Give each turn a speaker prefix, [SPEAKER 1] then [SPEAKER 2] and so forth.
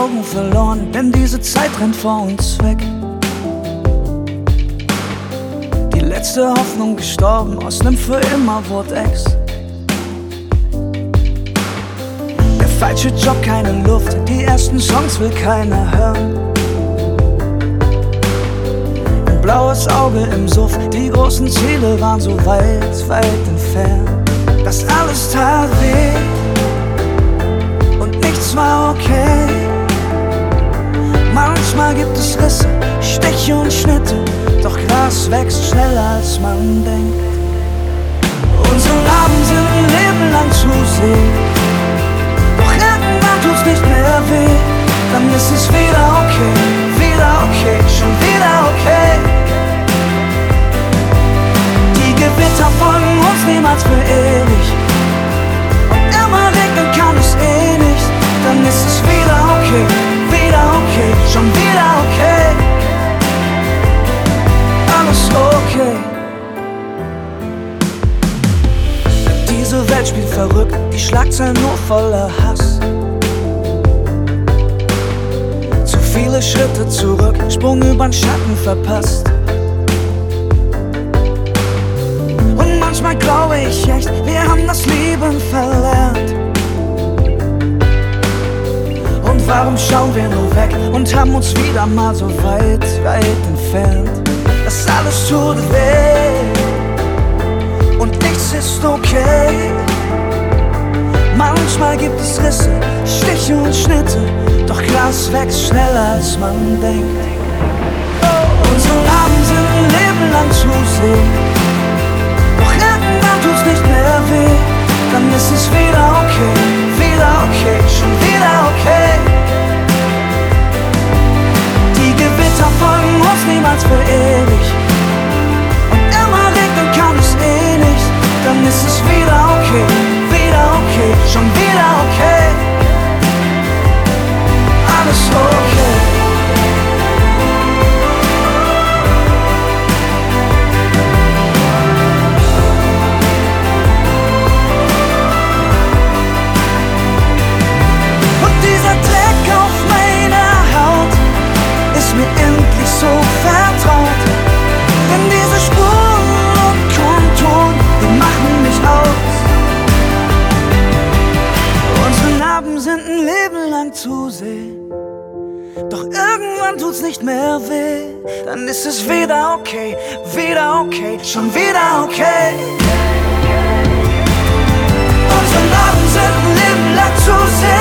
[SPEAKER 1] Augen verloren, denn diese Zeit rennt vor uns weg. Die letzte Hoffnung gestorben, aus nem für immer wurde Ex. Der falsche Job, keine Luft, die ersten Songs will keiner hören. Ein blaues Auge im Suff, die großen Ziele waren so weit, weit entfernt. Das alles tat weh und nichts war okay. Manchmal gibt es Risse, Stiche und Schnitte, doch Gras wächst schneller als man denkt. Unsere Narben sind ein Leben lang zu sehen, doch irgendwann tut's nicht mehr weh. Dann ist es wieder okay, schon wieder okay. Die Gewitter folgen uns niemals für ewig, und immer regnen kann es eh nicht. Dann ist es wieder okay, schon wieder okay. Alles okay. Diese Welt spielt verrückt, die Schlagzeilen nur voller Hass. Zu viele Schritte zurück, Sprung übern Schatten verpasst. Und manchmal glaube ich echt, wir haben das Lieben verlernt. Und warum schauen wir nur weg und haben uns wieder mal so weit, weit entfernt? Das alles tut weh und nichts ist okay. Manchmal gibt es Risse, Stiche und Schnitte, doch Gras wächst schneller als man denkt. Unsere Narben sind ein Leben lang zu sehen, doch irgendwann tut's nicht mehr weh. Dann ist es wieder okay, schon wieder okay. Die Gewitter folgen uns niemals für ewig, und immer regnen kann es eh nicht. Dann ist es wieder okay, schon wieder okay. Alles okay. Und dieser Dreck auf meiner Haut ist mir endlich so vertraut, denn diese Spuren und Konturen, die machen mich aus. Unsere Narben sind ein Leben lang zu sehen, doch irgendwann tut's nicht mehr weh. Dann ist es wieder okay, schon wieder okay. Unsere Narben sind ein Leben lang zu sehen,